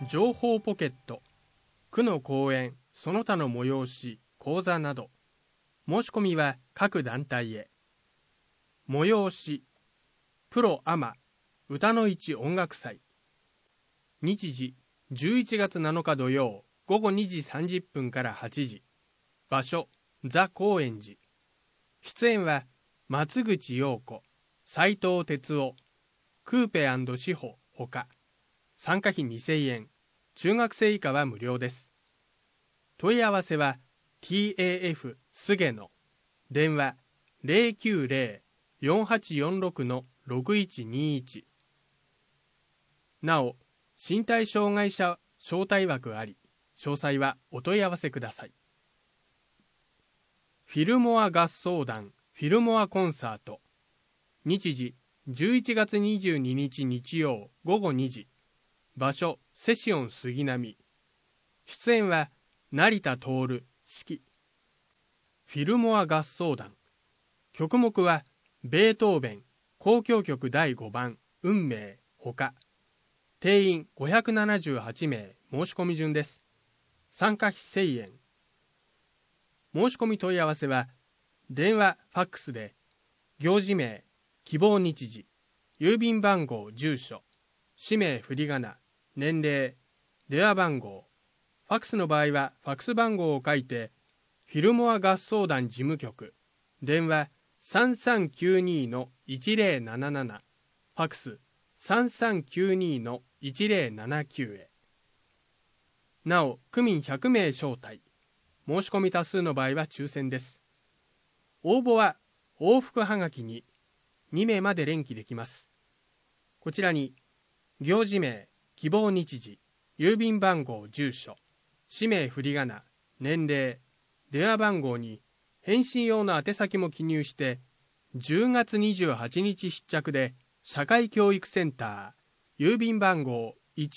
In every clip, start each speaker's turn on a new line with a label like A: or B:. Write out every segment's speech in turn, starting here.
A: 情報ポケット、区の講演、その他の催し、講座など。申し込みは各団体へ。催し、プロアマ、歌の市音楽祭。日時、11月7日土曜、午後2時30分から8時。場所、ザ・高円寺。出演は、松口陽子、斉藤哲夫、クーペ&志保ほか。参加費2000円。中学生以下は無料です。問い合わせは TAF 菅野。電話 090-4846-6121。なお、身体障害者招待枠あり、詳細はお問い合わせください。フィルモア合奏団フィルモアコンサート。日時11月22日日曜午後2時。場所セシオン杉並。出演は成田徹指揮。フィルモア合奏団。曲目はベートーベン交響曲第5番運命ほか。定員578名。申し込み順です。参加費1000円。申し込み問い合わせは電話ファックスで行事名希望日時郵便番号住所氏名振り仮名年齢電話番号。ファックスの場合はファックス番号を書いてフィルモア合奏団事務局電話 3392-1077 ファックス 3392-1079 へ。なお区民100名招待。申し込み多数の場合は抽選です。応募は往復はがきに2名まで連記できます。こちらに行事名希望日時郵便番号住所氏名振り仮名年齢電話番号に返信用の宛先も記入して10月28日出着で社会教育センター郵便番号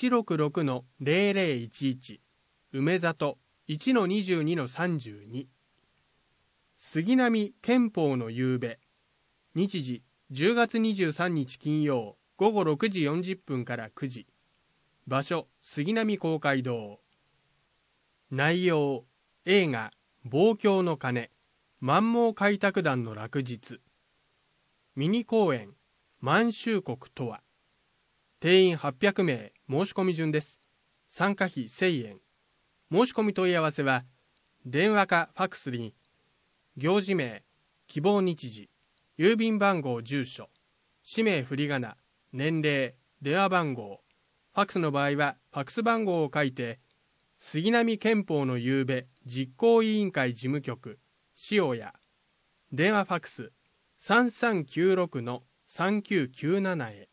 A: 166-0011 梅里 1-22-32 杉並憲法の夕べ。日時10月23日金曜午後6時40分から9時。場所杉並公会堂。内容映画望郷の鐘満蒙開拓団の落日。ミニ公演満州国とは。定員800名。申し込み順です。参加費1000円。申し込み問い合わせは電話かファックスに行事名希望日時郵便番号住所氏名振り仮名年齢電話番号。ファックスの場合はファックス番号を書いて杉並憲法の夕べ実行委員会事務局塩谷電話ファックス 3396-3997 へ。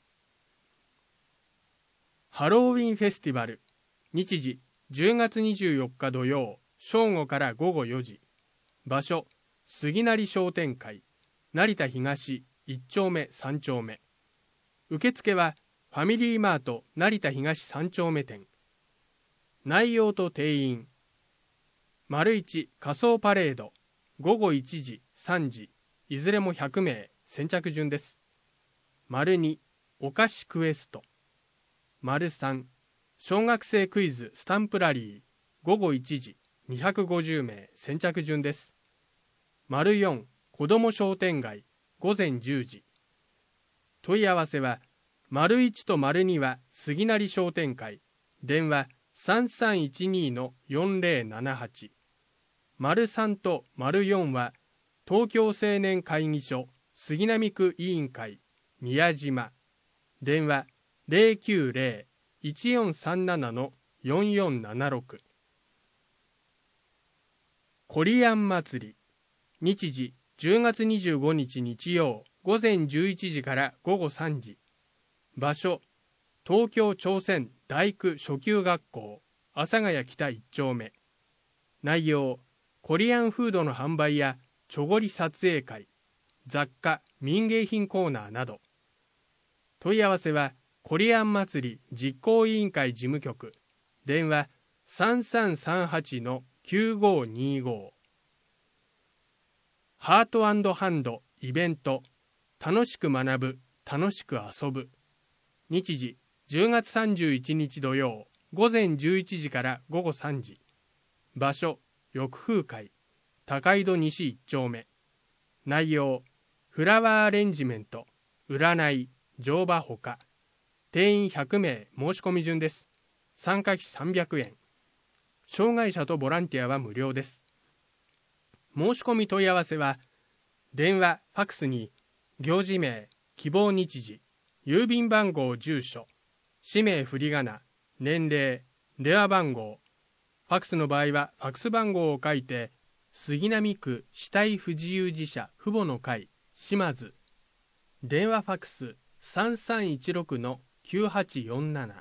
A: ハロウィンフェスティバル。日時10月24日土曜正午から午後4時。場所杉成商店会成田東1丁目3丁目。受付はファミリーマート成田東3丁目店。内容と定員。1仮装パレード午後1時3時いずれも100名。先着順です。2お菓子クエスト。3小学生クイズスタンプラリー午後1時250名。先着順です。4子ども商店街午前10時。問い合わせは1と2は杉成商店会電話 3312-4078。3と4は東京青年会議所杉並区委員会宮島電話 090-1437-4476。コリアン祭り。日時10月25日日曜午前11時から午後3時。場所東京朝鮮大工初級学校阿佐ヶ谷北1丁目。内容コリアンフードの販売やチョゴリ撮影会雑貨民芸品コーナーなど。問い合わせはコリアン祭り実行委員会事務局電話 3338-9525。ハート&ハンドイベント楽しく学ぶ楽しく遊ぶ。日時10月31日土曜午前11時から午後3時。場所、浴風会、高井戸西1丁目。内容、フラワーアレンジメント、占い、乗馬ほか。定員100名申し込み順です。参加費300円。障害者とボランティアは無料です。申し込み問い合わせは、電話、ファクスに、行事名、希望日時、郵便番号、住所、氏名振り仮名、年齢、電話番号。ファクスの場合はファクス番号を書いて、杉並区死体不自由児者父母の会、島津。電話ファクス 3316-9847。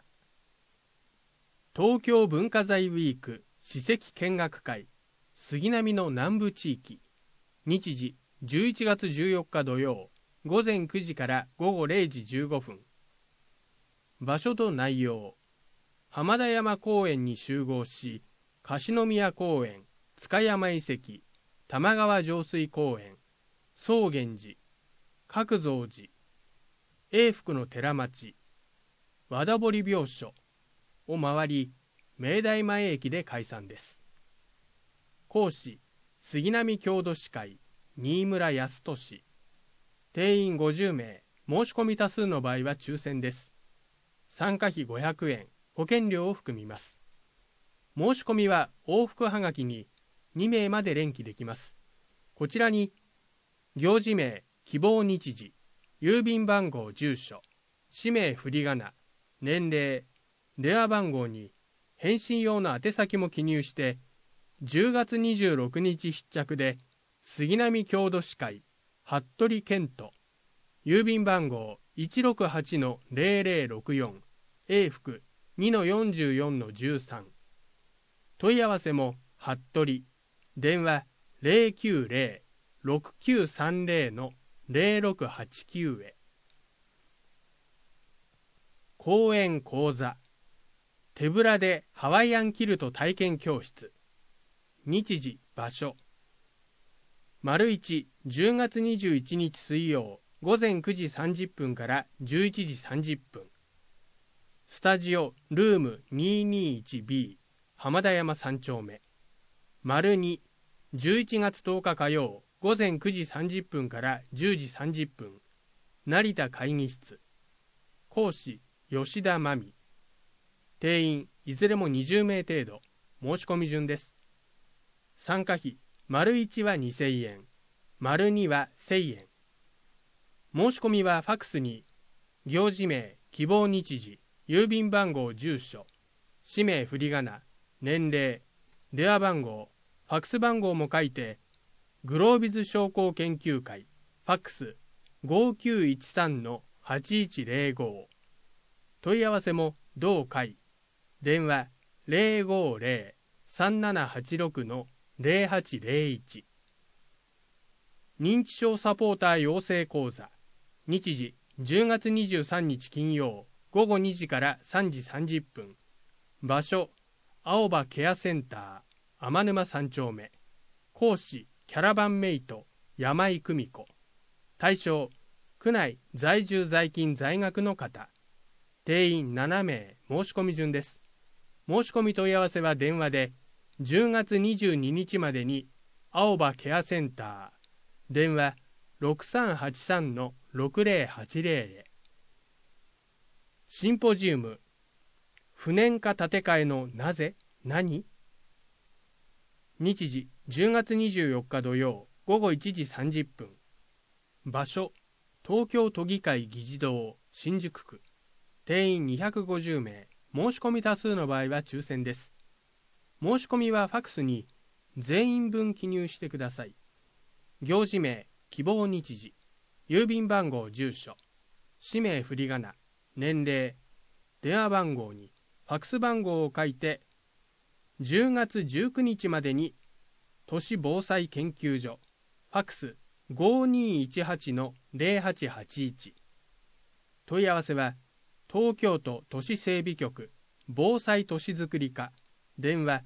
A: 東京文化財ウィーク史跡見学会、杉並の南部地域。日時11月14日土曜、午前9時から午後0時15分。場所と内容。浜田山公園に集合し、樫宮公園、塚山遺跡、玉川上水公園、宗源寺、角蔵寺、永福の寺町、和田堀廟所を回り、明大前駅で解散です。講師、杉並郷土史会、新村康俊。定員50名、申し込み多数の場合は抽選です。参加費500円、保険料を含みます。申し込みは往復はがきに2名まで連記できます。こちらに、行事名、希望日時、郵便番号、住所、氏名振り仮名、年齢、電話番号に返信用の宛先も記入して、10月26日必着で、杉並郷土史会、服部健人、郵便番号 168-0064、永福 2-44-13。問い合わせも服部、電話 090-6930-0689 へ。講演講座、手ぶらでハワイアンキルト体験教室。日時、場所。1、10月21日水曜、午前9時30分から11時30分。スタジオ、ルーム 221B、浜田山3丁目。2、11月10日火曜、午前9時30分から10時30分。成田会議室。講師、吉田真美。定員、いずれも20名程度。申し込み順です。参加費、1は2000円、2は1000円。申し込みはファクスに、行事名、希望日時、郵便番号、住所、氏名振り仮名、年齢、電話番号、ファクス番号も書いて、グロービズ商工研究会、ファックス 5913-8105。問い合わせも同会。電話 050-3786-0801。認知症サポーター養成講座。日時10月23日金曜午後2時から3時30分。場所、青葉ケアセンター、天沼3丁目。講師、キャラバンメイト、山井久美子。対象、区内在住在勤在学の方。定員7名、申し込み順です。申し込み問い合わせは電話で、10月22日までに、青葉ケアセンター、電話 6383-6080 へ。シンポジウム、不燃化建て替えのなぜ、何？日時、10月24日土曜、午後1時30分。場所、東京都議会議事堂、新宿区。定員250名、申し込み多数の場合は抽選です。申し込みはファクスに全員分記入してください。行事名、希望日時、郵便番号、住所、氏名振り仮名、年齢、電話番号にファクス番号を書いて、10月19日までに都市防災研究所、ファクス 5218-0881。問い合わせは東京都都市整備局防災都市づくり課、電話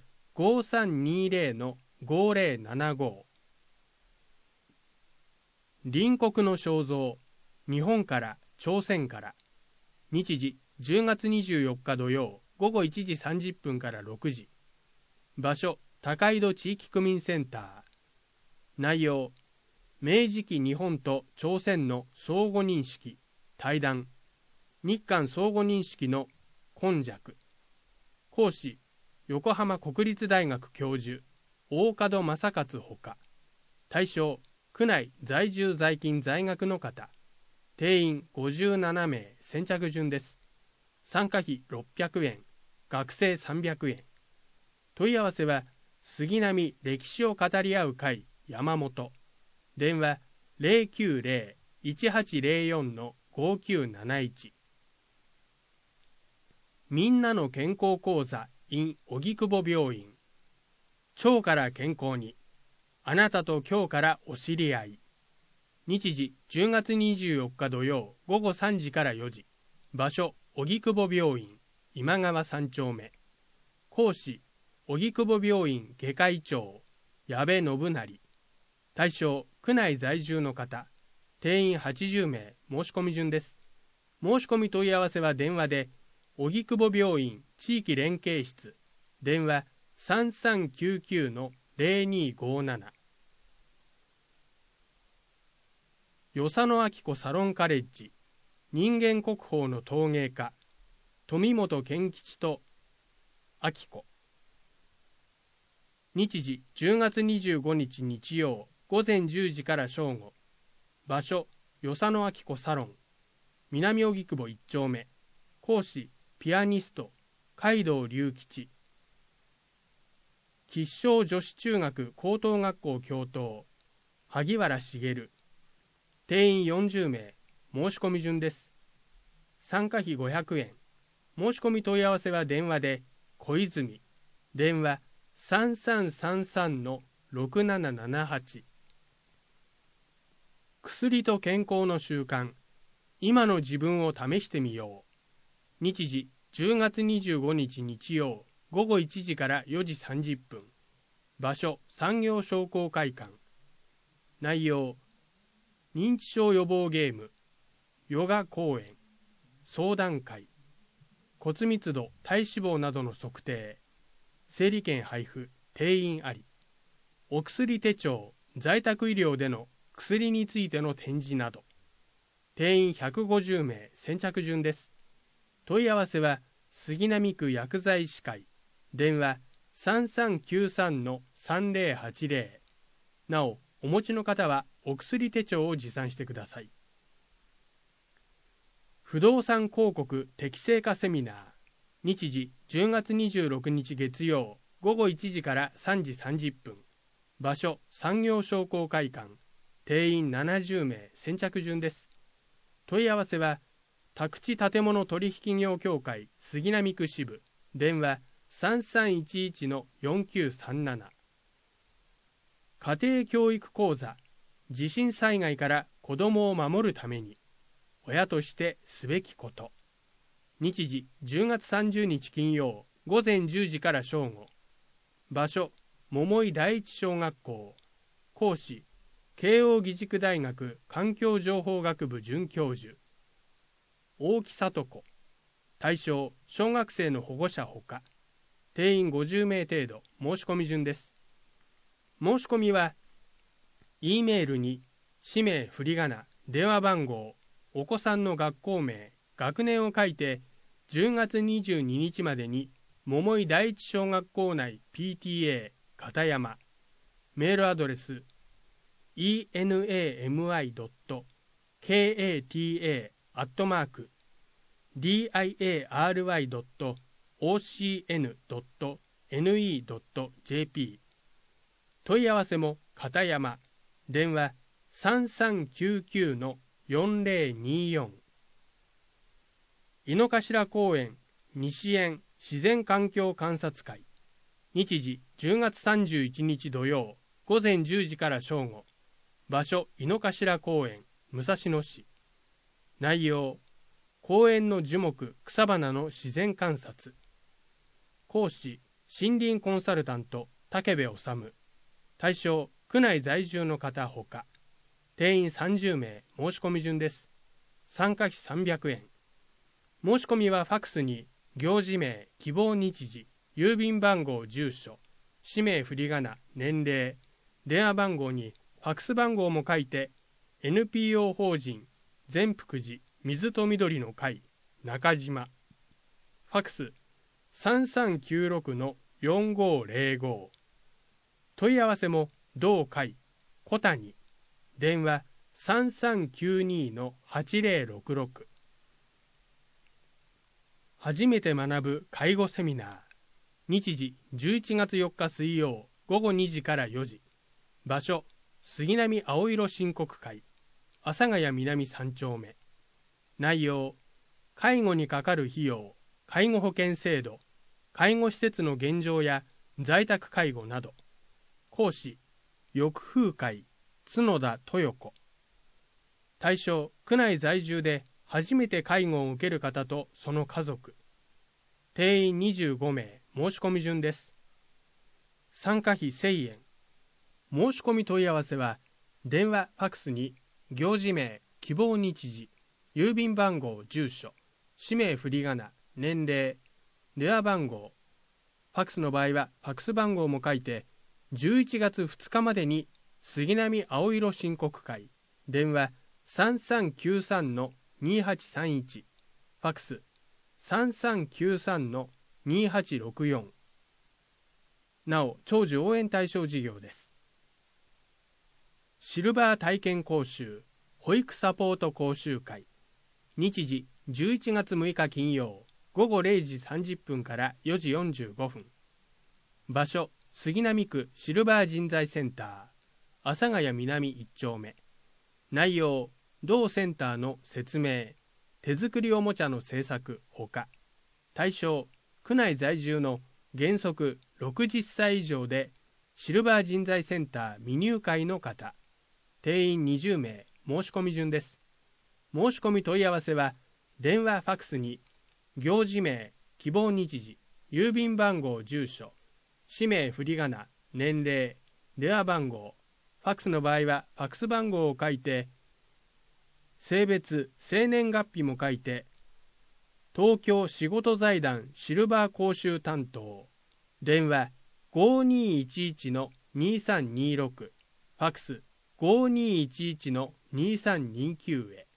A: 5320-5075。隣国の肖像、日本から朝鮮から。日時10月24日土曜午後1時30分から6時。場所、高井戸地域区民センター。内容、明治期日本と朝鮮の相互認識、対談、日韓相互認識の根弱。講師、横浜国立大学教授、大門正勝ほか。対象、区内在住在勤在学の方。定員57名、先着順です。参加費600円、学生300円。問い合わせは、杉並歴史を語り合う会山本。電話 090-1804-5971。みんなの健康講座 in 荻窪病院。腸から健康に。あなたと今日からお知り合い。日時10月24日土曜午後3時から4時。場所荻窪病院今川3丁目。講師荻窪病院外科医長矢部信成。対象区内在住の方。定員80名。申し込み順です。申し込み問い合わせは電話で荻窪病院地域連携室。電話 3399-0257。与謝野晶子サロンカレッジ人間国宝の陶芸家富本健吉と晶子。日時10月25日日曜午前10時から正午。場所与謝野晶子サロン南荻窪1丁目。講師ピアニスト海道隆吉。吉祥女子中学高等学校教頭萩原茂。定員40名。申し込み順です。参加費500円。申し込み問い合わせは電話で小泉。電話 3333-6778。薬と健康の習慣。今の自分を試してみよう。日時10月25日日曜午後1時から4時30分。場所産業商工会館。内容、認知症予防ゲーム、ヨガ講演、相談会、骨密度、体脂肪などの測定、整理券配布、定員あり、お薬手帳、在宅医療での薬についての展示など。定員150名。先着順です。問い合わせは杉並区薬剤師会。電話 3393-3080。なお、お持ちの方はお薬手帳を持参してください。不動産広告適正化セミナー。日時10月26日月曜午後1時から3時30分。場所産業商工会館。定員70名。先着順です。問い合わせは宅地建物取引業協会杉並区支部。電話 3311-4937。家庭教育講座。地震災害から子どもを守るために親としてすべきこと。日時10月30日金曜午前10時から正午。場所桃井第一小学校。講師慶應義塾大学環境情報学部准教授大木聡子。対象小学生の保護者ほか。定員50名程度。申し込み順です。申し込みは E メールに氏名、振り仮名、電話番号、お子さんの学校名、学年を書いて10月22日までに桃井第一小学校内 PTA 片山。メールアドレス enami.kata@diry.ocn.ne.jp。 問い合わせも片山。電話 3399-4024。 井の頭公園西園自然環境観察会。日時10月31日土曜午前10時から正午。場所井の頭公園武蔵野市。内容、公園の樹木草花の自然観察。講師森林コンサルタント武部治。対象区内在住の方ほか。定員30名。申し込み順です。参加費300円。申し込みはファクスに行事名、希望日時、郵便番号、住所、氏名、振り仮名、年齢、電話番号にファックス番号も書いて、NPO 法人善福寺水と緑の会中島、ファックス 3396-4505、問い合わせも同会小谷、電話 3392-8066。初めて学ぶ介護セミナー。日時11月4日水曜午後2時から4時。場所杉並青色申告会阿佐ヶ谷南3丁目。内容、介護にかかる費用、介護保険制度、介護施設の現状や在宅介護など。講師、翼風会角田豊子。対象、区内在住で初めて介護を受ける方とその家族。定員25名、申し込み順です。参加費1000円。申し込み問い合わせは、電話、ファックスに、行事名、希望日時、郵便番号、住所、氏名、振り仮名、年齢、電話番号。ファックスの場合は、ファックス番号も書いて、11月2日までに、杉並青色申告会、電話 3393-2831、ファックス 3393-2864。なお、長寿応援対象事業です。シルバー体験講習、保育サポート講習会。日時11月6日金曜、午後0時30分から4時45分。場所、杉並区シルバー人材センター、阿佐ヶ谷南1丁目。内容、同センターの説明、手作りおもちゃの制作ほか。対象、区内在住の原則60歳以上でシルバー人材センター未入会の方。定員20名、申し込み順です。申し込み問い合わせは、電話ファックスに、行事名、希望日時、郵便番号、住所、氏名、振り仮名、年齢、電話番号。ファックスの場合はファックス番号を書いて、性別、生年月日も書いて、東京仕事財団シルバー講習担当、電話 5211-2326、ファックス 5211-2329 へ。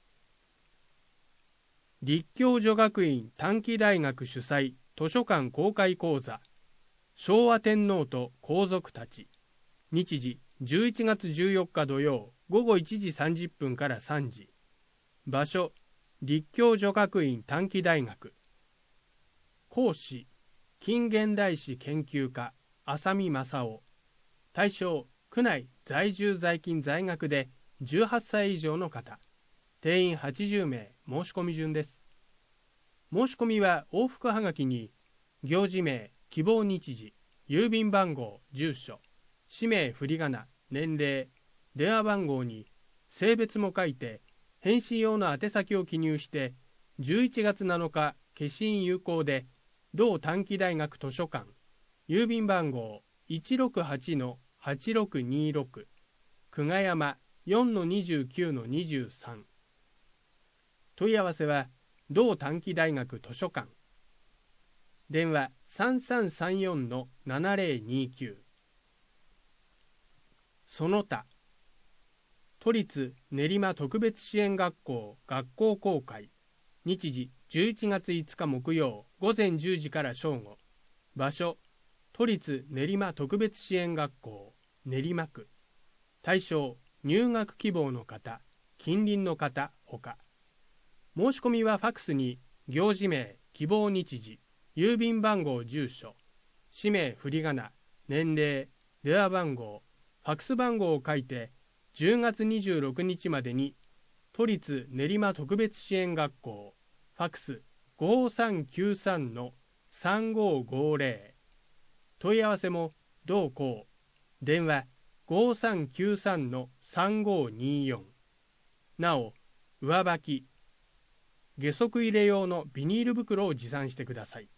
A: 立教女学院短期大学主催図書館公開講座、昭和天皇と皇族たち。日時11月14日土曜午後1時30分から3時。場所、立教女学院短期大学。講師、近現代史研究家浅見正夫。対象、区内在住在勤在学で18歳以上の方。定員80名、申し込み順です。申し込みは往復はがきに、行事名、希望日時、郵便番号、住所、氏名、振り仮名、年齢、電話番号に性別も書いて、返信用の宛先を記入して、11月7日消印有効で、同短期大学図書館、郵便番号 168-8626、久我山 4-29-23。問い合わせは、同短期大学図書館。電話 3334-7029。その他、都立練馬特別支援学校学校公開。日時11月5日木曜午前10時から正午。場所、都立練馬特別支援学校練馬区。対象、入学希望の方、近隣の方ほか。申し込みはファックスに行事名、希望日時、郵便番号、住所、氏名、振り仮名、年齢、電話番号、ファックス番号を書いて、10月26日までに、都立練馬特別支援学校、ファックス 5393-3550。問い合わせも同校。電話 5393-3524。なお、上履き、下足入れ用のビニール袋を持参してください。